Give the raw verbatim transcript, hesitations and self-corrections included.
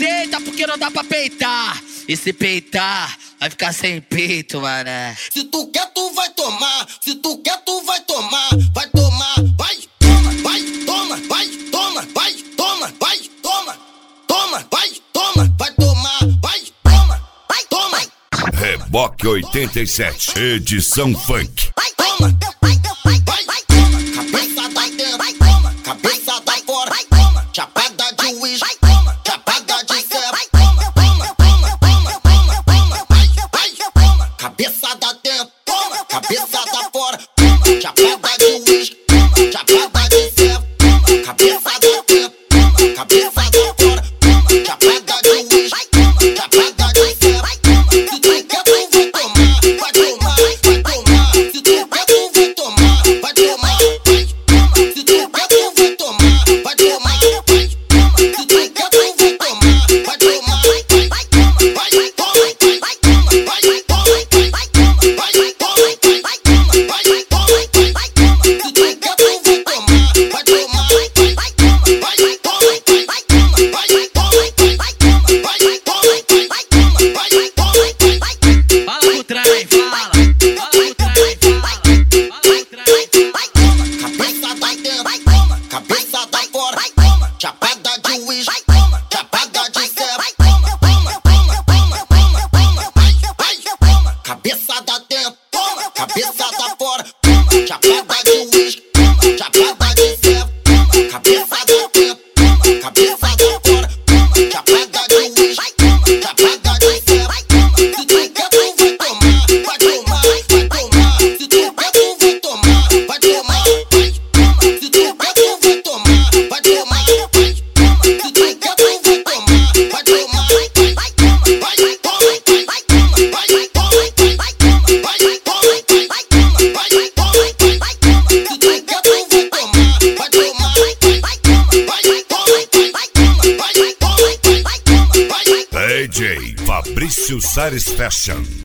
aceita porque não dá pra peitar. E se peitar, vai ficar sem peito, mané. Se tu quer, tu vai tomar. Se tu quer, tu vai tomar. Vai tomar, vai, toma, vai, toma, vai, toma, vai, toma, vai, toma, toma, vai, toma, vai tomar, vai, toma, vai, toma. Reboque oitenta e sete, edição funk. Vai, toma, vai, vai, vai, vai, toma. Cabeça da dentro, vai, toma. Cabeça da fora, vai, toma. Chapada de uísque, vai, toma. Chapada de céu, vai, toma, toma, toma, toma, toma, toma, vai, vai, toma. Cabeça da dentro, toma. Cabeça da fora, toma. Chapada de uísque, toma. Chapada de céu, toma. Cabeça da dentro, toma. Cabeça da fora, toma. Chapada de uísque, toma. Chapada de céu, vai, toma. Se tu quer, tu vai tomar, vai tomar, vai tomar. Se tu quer, tu vai tomar, vai tomar, vai, toma. Se tu quer, tu vai tomar, vai tomar, vai, toma. Se tu quer, tu vai tomar, vai tomar, vai, vai, toma, vai, vai, toma, vai, toma, vai, vai, toma, vai, toma, vai, vai, toma, vai, toma, vai, vai, toma, vai, toma. Se tu quer, tu vai tomar, vai tomar, vai, vai, toma, vai, vai, toma, vai, toma, vai, vai, toma, vai, toma, vai, vai, toma, vai, toma, vai, vai, toma, vai. Fala pro trem, fala. Fala pro trem, fala. Fala pro trem. Cabeça da dentro, vai, toma. Cabeça da fora, vai, toma. Chapada de uísque, vai, toma. Chapada de céu, vai, toma, toma, toma, toma, toma, toma, vai, vai, toma. Cabeça da dentro, toma. Cabeça da fora, toma. Chapada de uísque, toma. Chapada de céu, toma. Cabeça da dentro, toma. Cabeça da fora, toma. Chapada de uísque, toma. Chapada de céu, vai, toma. Se tu quer, tu vai tomar, vai tomar, vai tomar. Se tu quer, tu vai tomar, vai tomar, vai, toma. Se tu quer, tu vai tomar, vai tomar, vai, toma. Se tu quer, tu vai tomar, vai tomar, vai, vai, toma, vai, vai, toma, vai, toma, vai, vai, toma, vai, toma, vai, vai, toma, vai, toma, vai, vai, toma, vai, toma. Se tu quer, tu vai tomar, vai tomar, vai, vai, toma, vai, vai, toma, vai, toma, vai, vai, toma, vai, toma, vai, vai. D J Fabrício Sares Fashion.